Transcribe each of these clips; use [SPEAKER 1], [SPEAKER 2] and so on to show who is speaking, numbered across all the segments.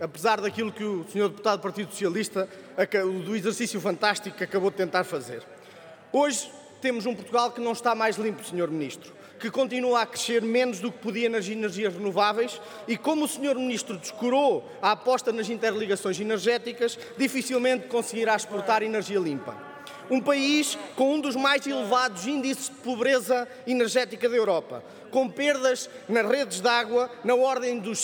[SPEAKER 1] apesar daquilo que o Sr. Deputado do Partido Socialista, do exercício fantástico que acabou de tentar fazer. Hoje temos um Portugal que não está mais limpo, Sr. Ministro, que continua a crescer menos do que podia nas energias renováveis e, como o Sr. Ministro descurou a aposta nas interligações energéticas, dificilmente conseguirá exportar energia limpa. Um país com um dos mais elevados índices de pobreza energética da Europa, com perdas nas redes de água na ordem dos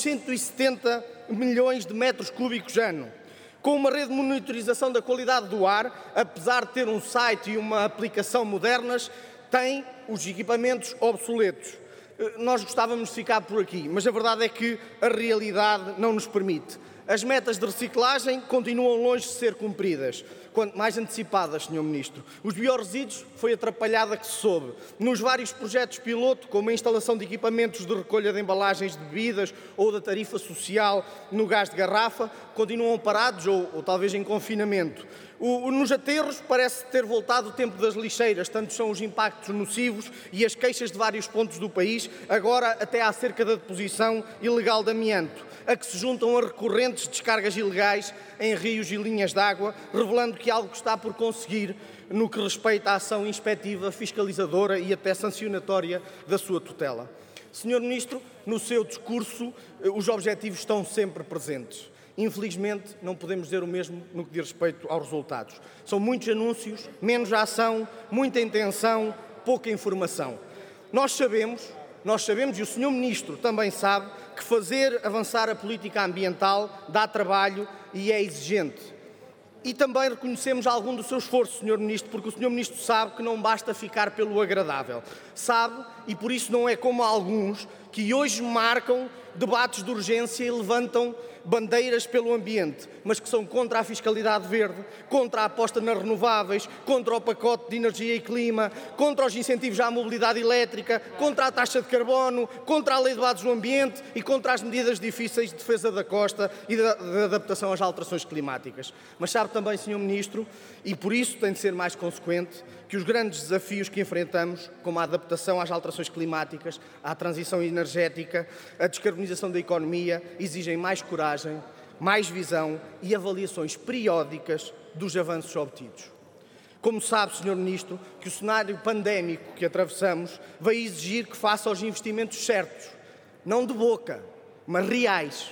[SPEAKER 1] 170 milhões de metros cúbicos ano, com uma rede de monitorização da qualidade do ar, apesar de ter um site e uma aplicação modernas, tem os equipamentos obsoletos. Nós gostávamos de ficar por aqui, mas a verdade é que a realidade não nos permite. As metas de reciclagem continuam longe de ser cumpridas, quanto mais antecipadas, Sr. Ministro. Os biorresíduos foi atrapalhada que se soube. Nos vários projetos piloto, como a instalação de equipamentos de recolha de embalagens de bebidas ou da tarifa social no gás de garrafa, continuam parados ou talvez em confinamento. Nos aterros parece ter voltado o tempo das lixeiras, tanto são os impactos nocivos e as queixas de vários pontos do país, agora até acerca da deposição ilegal de amianto, a que se juntam a recorrentes descargas ilegais em rios e linhas de água, revelando que algo está por conseguir no que respeita à ação inspectiva, fiscalizadora e até sancionatória da sua tutela. Sr. Ministro, no seu discurso, os objetivos estão sempre presentes. Infelizmente, não podemos dizer o mesmo no que diz respeito aos resultados. São muitos anúncios, menos ação, muita intenção, pouca informação. Nós sabemos, e o Sr. Ministro também sabe, que fazer avançar a política ambiental dá trabalho e é exigente. E também reconhecemos algum do seu esforço, Sr. Ministro, porque o Sr. Ministro sabe que não basta ficar pelo agradável. Sabe, e por isso não é como alguns que hoje marcam debates de urgência e levantam bandeiras pelo ambiente, mas que são contra a fiscalidade verde, contra a aposta nas renováveis, contra o pacote de energia e clima, contra os incentivos à mobilidade elétrica, contra a taxa de carbono, contra a lei de bases do ambiente e contra as medidas difíceis de defesa da costa e de adaptação às alterações climáticas. Mas sabe também, Sr. Ministro, e por isso tem de ser mais consequente, que os grandes desafios que enfrentamos, como a adaptação às alterações climáticas, a transição energética, a descarbonização da economia, exigem mais coragem, mais visão e avaliações periódicas dos avanços obtidos. Como sabe, Sr. Ministro, que o cenário pandémico que atravessamos vai exigir que faça os investimentos certos, não de boca, mas reais,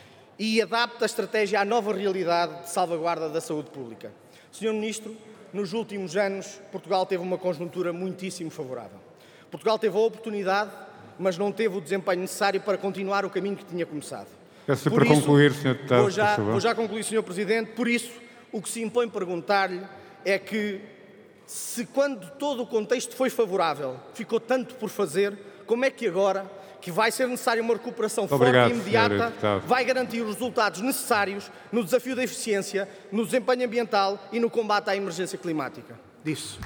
[SPEAKER 1] e adapte a estratégia à nova realidade de salvaguarda da saúde pública. Sr. Ministro, nos últimos anos, Portugal teve uma conjuntura muitíssimo favorável. Portugal teve a oportunidade, mas não teve o desempenho necessário para continuar o caminho que tinha começado.
[SPEAKER 2] Peço para concluir, Sr. Deputado, por favor.
[SPEAKER 1] Vou já concluir, Sr. Presidente. Por isso, o que se impõe perguntar-lhe é que, se quando todo o contexto foi favorável, ficou tanto por fazer, como é que agora, que vai ser necessária uma recuperação forte e imediata, vai garantir os resultados necessários no desafio da eficiência, no desempenho ambiental e no combate à emergência climática? Disso.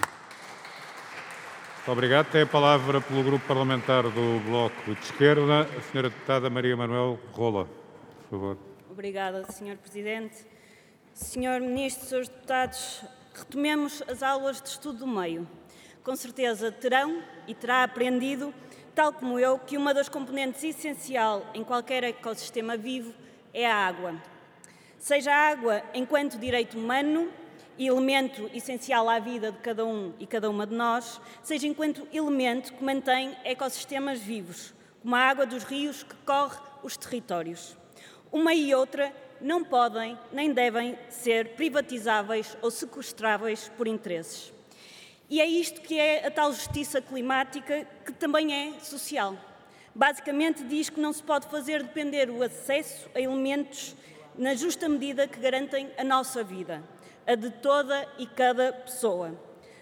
[SPEAKER 2] Muito obrigado. Tem a palavra pelo Grupo Parlamentar do Bloco de Esquerda, a Sra. Deputada Maria Manuel Rola. Por favor.
[SPEAKER 3] Obrigada, Sr. Presidente. Sr. Ministro, Srs. Deputados, retomemos as aulas de estudo do meio. Com certeza terão e terá aprendido, tal como eu, que uma das componentes essencial em qualquer ecossistema vivo é a água. Seja a água enquanto direito humano e elemento essencial à vida de cada um e cada uma de nós, seja enquanto elemento que mantém ecossistemas vivos, como a água dos rios que corre os territórios. Uma e outra não podem nem devem ser privatizáveis ou sequestráveis por interesses. E é isto que é a tal justiça climática, que também é social. Basicamente diz que não se pode fazer depender o acesso a elementos na justa medida que garantem a nossa vida, a de toda e cada pessoa.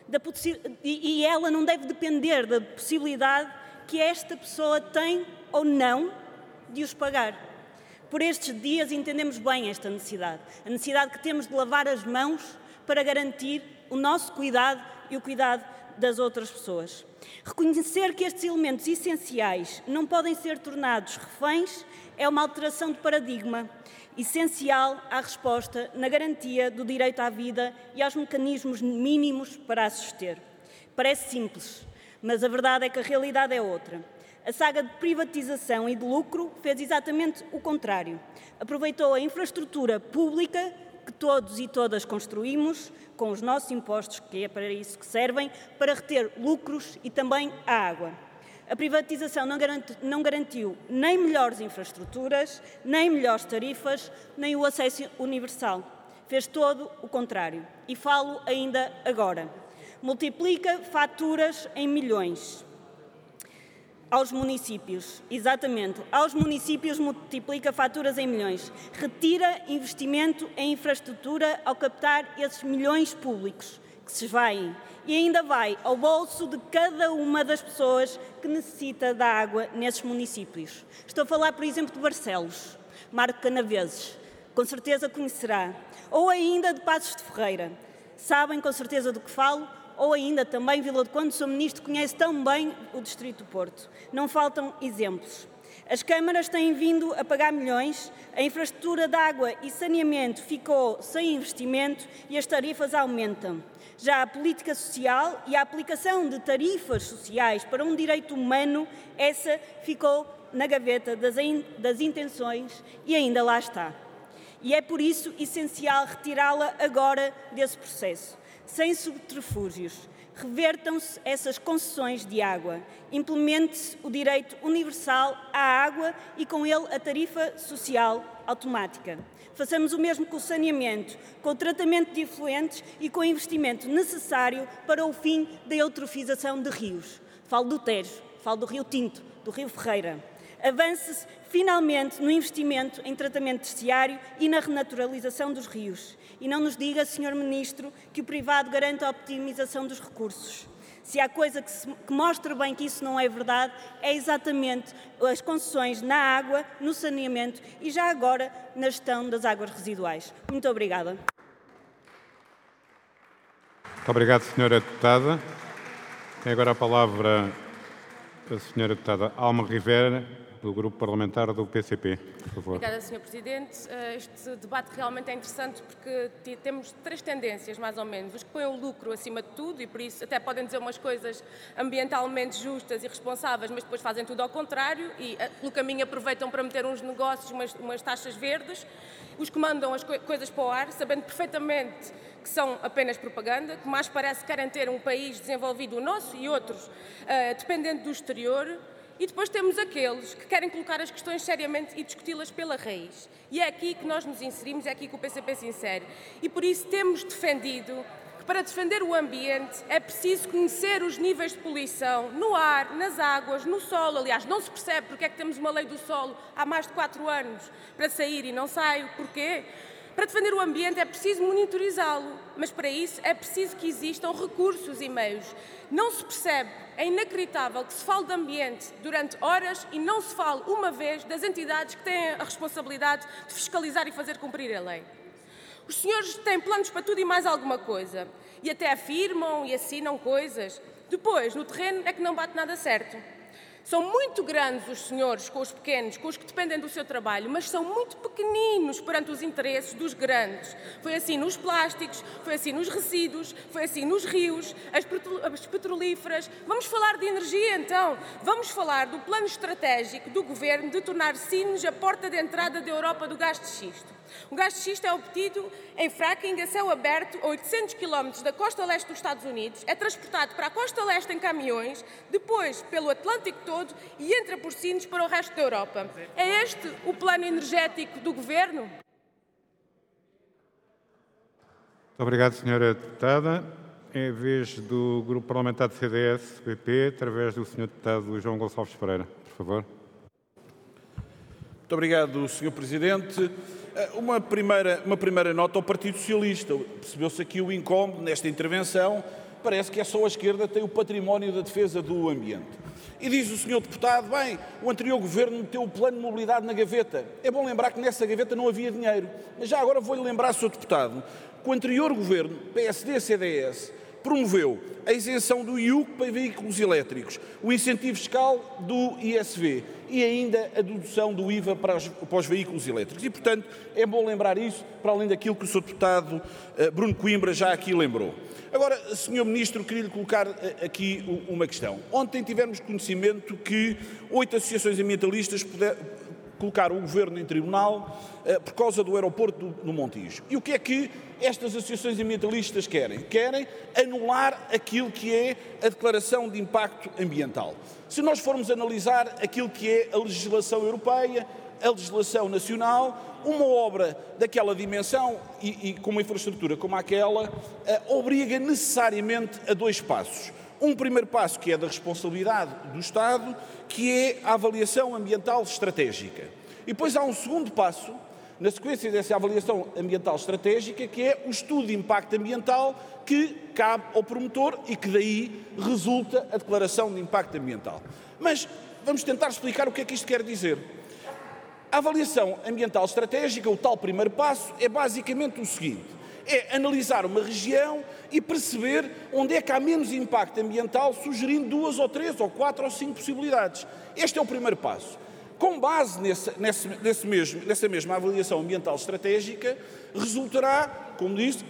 [SPEAKER 3] E ela não deve depender da possibilidade que esta pessoa tem ou não de os pagar. Por estes dias entendemos bem esta necessidade, a necessidade que temos de lavar as mãos para garantir o nosso cuidado e o cuidado das outras pessoas. Reconhecer que estes elementos essenciais não podem ser tornados reféns é uma alteração de paradigma, essencial à resposta na garantia do direito à vida e aos mecanismos mínimos para a suster. Parece simples, mas a verdade é que a realidade é outra. A saga de privatização e de lucro fez exatamente o contrário. Aproveitou a infraestrutura pública que todos e todas construímos, com os nossos impostos, que é para isso que servem, para reter lucros e também a água. A privatização não garantiu nem melhores infraestruturas, nem melhores tarifas, nem o acesso universal. Fez todo o contrário. E falo ainda agora. Multiplica faturas em milhões aos municípios. Exatamente. Aos municípios multiplica faturas em milhões. Retira investimento em infraestrutura ao captar esses milhões públicos que se esvaem. E ainda vai ao bolso de cada uma das pessoas que necessita da água nesses municípios. Estou a falar, por exemplo, de Barcelos, Marco Canaveses, com certeza conhecerá, ou ainda de Passos de Ferreira. Sabem com certeza do que falo, ou ainda também Vila do Conde, o Sr. Ministro conhece tão bem o Distrito do Porto. Não faltam exemplos. As câmaras têm vindo a pagar milhões, a infraestrutura de água e saneamento ficou sem investimento e as tarifas aumentam. Já a política social e a aplicação de tarifas sociais para um direito humano, essa ficou na gaveta das intenções e ainda lá está. E é por isso essencial retirá-la agora desse processo, sem subterfúgios. Revertam-se essas concessões de água, implemente-se o direito universal à água e com ele a tarifa social automática. Façamos o mesmo com o saneamento, com o tratamento de efluentes e com o investimento necessário para o fim da eutrofização de rios. Falo do Tejo, falo do Rio Tinto, do Rio Ferreira. Avance-se finalmente no investimento em tratamento terciário e na renaturalização dos rios. E não nos diga, Sr. Ministro, que o privado garante a optimização dos recursos. Se há coisa que mostra bem que isso não é verdade, é exatamente as concessões na água, no saneamento e já agora na gestão das águas residuais. Muito obrigada.
[SPEAKER 2] Muito obrigado, Sra. Deputada. Tem agora a palavra a Sra. Deputada Alma Rivera, do Grupo Parlamentar do PCP, por favor.
[SPEAKER 4] Obrigada, Sr. Presidente. Este debate realmente é interessante porque temos três tendências, mais ou menos. Os que põem o lucro acima de tudo e, por isso, até podem dizer umas coisas ambientalmente justas e responsáveis, mas depois fazem tudo ao contrário e, pelo caminho, aproveitam para meter uns negócios, umas taxas verdes. Os que mandam as coisas para o ar, sabendo perfeitamente que são apenas propaganda, que mais parece que querem ter um país desenvolvido, o nosso e outros, dependente do exterior. E depois temos aqueles que querem colocar as questões seriamente e discuti-las pela raiz. E é aqui que nós nos inserimos, é aqui que o PCP se insere. E por isso temos defendido que para defender o ambiente é preciso conhecer os níveis de poluição no ar, nas águas, no solo. Aliás, não se percebe porque é que temos uma lei do solo há mais de 4 anos para sair e não sai. Porquê? Para defender o ambiente é preciso monitorizá-lo, mas para isso é preciso que existam recursos e meios. Não se percebe, é inacreditável que se fale de ambiente durante horas e não se fale uma vez das entidades que têm a responsabilidade de fiscalizar e fazer cumprir a lei. Os senhores têm planos para tudo e mais alguma coisa e até afirmam e assinam coisas. Depois, no terreno, é que não bate nada certo. São muito grandes os senhores com os pequenos, com os que dependem do seu trabalho, mas são muito pequeninos perante os interesses dos grandes. Foi assim nos plásticos, foi assim nos resíduos, foi assim nos rios, as petrolíferas. Vamos falar de energia, então. Vamos falar do plano estratégico do Governo de tornar Sines a porta de entrada da Europa do gás de xisto. O gás de xisto é obtido em fracking a céu aberto a 800 km da costa leste dos Estados Unidos, é transportado para a costa leste em caminhões, depois pelo Atlântico todo e entra por Sines para o resto da Europa. É este o plano energético do Governo?
[SPEAKER 2] Muito obrigado, Sra. Deputada. É a vez do Grupo Parlamentar do CDS-PP, através do Sr. Deputado João Gonçalves Pereira. Por favor.
[SPEAKER 5] Muito obrigado, Sr. Presidente. Uma primeira nota ao Partido Socialista. Percebeu-se aqui o incómodo nesta intervenção. Parece que é só a esquerda que tem o património da defesa do ambiente. E diz o Sr. Deputado, bem, o anterior Governo meteu o plano de mobilidade na gaveta. É bom lembrar que nessa gaveta não havia dinheiro. Mas já agora vou-lhe lembrar, Sr. Deputado, que o anterior Governo, PSD-CDS, promoveu a isenção do IUC para veículos elétricos, o incentivo fiscal do ISV e ainda a dedução do IVA para os veículos elétricos. E, portanto, é bom lembrar isso, para além daquilo que o Sr. Deputado Bruno Coimbra já aqui lembrou. Agora, Sr. Ministro, queria-lhe colocar aqui uma questão. Ontem tivemos conhecimento que 8 associações ambientalistas colocaram o Governo em tribunal por causa do aeroporto do Montijo. E o que é que estas associações ambientalistas querem? Querem anular aquilo que é a declaração de impacto ambiental. Se nós formos analisar aquilo que é a legislação europeia, a legislação nacional, uma obra daquela dimensão e com uma infraestrutura como aquela, obriga necessariamente a 2 passos. Um primeiro passo que é da responsabilidade do Estado, que é a avaliação ambiental estratégica. E depois há um segundo passo, na sequência dessa avaliação ambiental estratégica, que é o estudo de impacto ambiental que cabe ao promotor e que daí resulta a declaração de impacto ambiental. Mas vamos tentar explicar o que é que isto quer dizer. A avaliação ambiental estratégica, o tal primeiro passo, é basicamente o seguinte: é analisar uma região e perceber onde é que há menos impacto ambiental, sugerindo 2 ou 3 ou 4 ou 5 possibilidades. Este é o primeiro passo. Com base nessa mesma avaliação ambiental estratégica, resultará, como disse,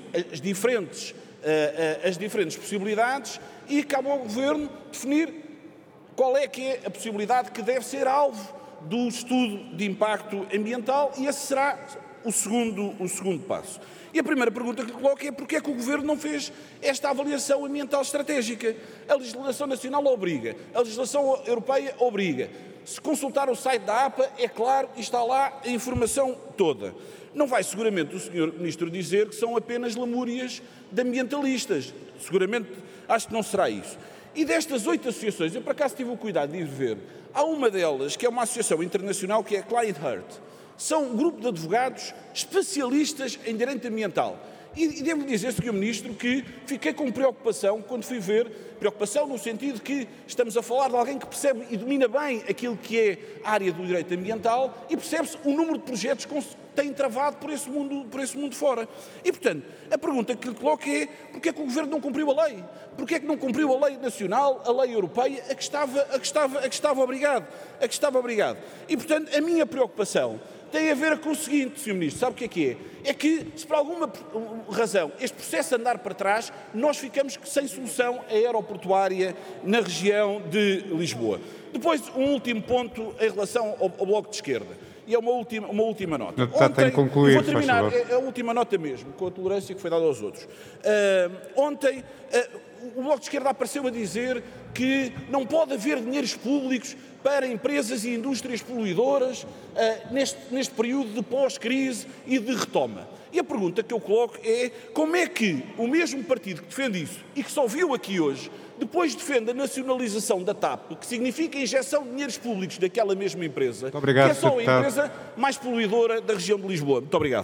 [SPEAKER 5] as diferentes possibilidades e cabe ao Governo definir qual é que é a possibilidade que deve ser alvo do estudo de impacto ambiental, e esse será o segundo passo. E a primeira pergunta que coloco é: porquê é que o Governo não fez esta avaliação ambiental estratégica? A legislação nacional obriga, a legislação europeia obriga. Se consultar o site da APA, é claro, está lá a informação toda. Não vai seguramente o Sr. Ministro dizer que são apenas lamúrias de ambientalistas. Seguramente acho que não será isso. E destas 8 associações, eu por acaso tive o cuidado de ir ver, há uma delas que é uma associação internacional, que é a Client Heart. São um grupo de advogados especialistas em direito ambiental. E devo dizer, Sr. Ministro, que fiquei com preocupação quando fui ver, preocupação no sentido que estamos a falar de alguém que percebe e domina bem aquilo que é a área do direito ambiental e percebe-se o número de projetos que têm travado por esse mundo fora. E, portanto, a pergunta que lhe coloco é: porquê é que o Governo não cumpriu a lei? Porquê é que não cumpriu a lei nacional, a lei europeia, a que estava obrigado? E, portanto, a minha preocupação tem a ver com o seguinte, Sr. Ministro, sabe o que é? É que, se por alguma razão este processo andar para trás, nós ficamos sem solução aeroportuária na região de Lisboa. Depois, um último ponto em relação ao Bloco de Esquerda. E é uma última nota.
[SPEAKER 2] Tem que concluir,
[SPEAKER 5] vou terminar, é a última nota mesmo, com a tolerância que foi dada aos outros. Ontem, o Bloco de Esquerda apareceu a dizer que não pode haver dinheiros públicos para empresas e indústrias poluidoras neste período de pós-crise e de retoma. E a pergunta que eu coloco é: como é que o mesmo partido que defende isso e que só viu aqui hoje, depois defende a nacionalização da TAP, que significa a injeção de dinheiros públicos daquela mesma empresa,
[SPEAKER 2] obrigado,
[SPEAKER 5] que é só a empresa mais poluidora da região de Lisboa? Muito obrigado.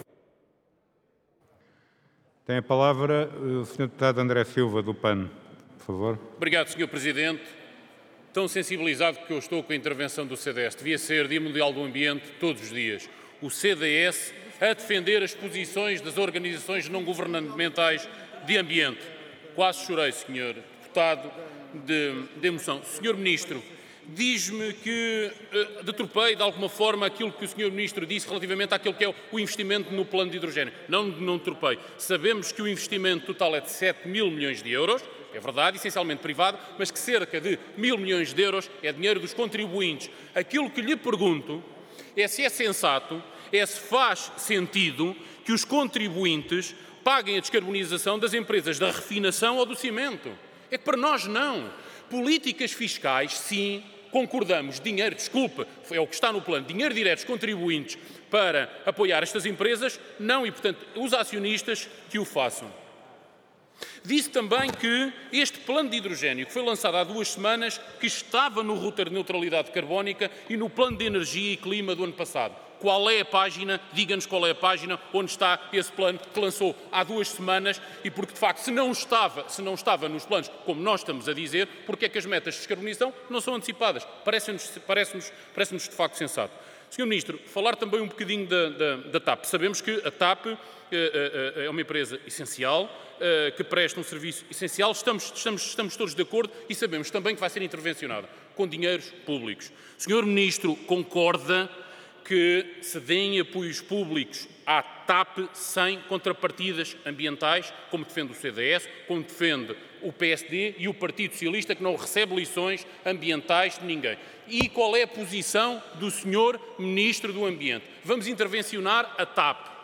[SPEAKER 2] Tem a palavra o Sr. Deputado André Silva, do PAN, por favor.
[SPEAKER 6] Obrigado, Sr. Presidente. Tão sensibilizado que eu estou com a intervenção do CDS. Devia ser Dia Mundial do Ambiente todos os dias. O CDS a defender as posições das organizações não governamentais de ambiente. Quase chorei, Sr. Deputado, de emoção. Sr. Ministro, diz-me que deturpei de alguma forma aquilo que o Sr. Ministro disse relativamente àquilo que é o investimento no plano de hidrogênio. Não deturpei. Sabemos que o investimento total é de 7 mil milhões de euros, é verdade, essencialmente privado, mas que cerca de 1.000 milhões de euros é dinheiro dos contribuintes. Aquilo que lhe pergunto é se é sensato, se faz sentido que os contribuintes paguem a descarbonização das empresas da refinação ou do cimento. É que para nós não. Políticas fiscais, sim, concordamos. Dinheiro, desculpa, é o que está no plano. Dinheiro direto dos contribuintes para apoiar estas empresas, não. E, portanto, os acionistas que o façam. Disse também que este plano de hidrogênio, que foi lançado há 2 semanas, que estava no router de neutralidade carbónica e no plano de energia e clima do ano passado. Qual é a página? Diga-nos qual é a página onde está esse plano que lançou há 2 semanas e porque, de facto, se não estava nos planos, como nós estamos a dizer, porque é que as metas de descarbonização não são antecipadas? Parece-nos de facto sensato. Sr. Ministro, falar também um bocadinho da TAP. Sabemos que a TAP é uma empresa essencial, que presta um serviço essencial. Estamos todos de acordo e sabemos também que vai ser intervencionada com dinheiros públicos. O Sr. Ministro concorda que se deem apoios públicos à TAP sem contrapartidas ambientais, como defende o CDS, como defende o PSD e o Partido Socialista, que não recebe lições ambientais de ninguém? E qual é a posição do Sr. Ministro do Ambiente? Vamos intervencionar a TAP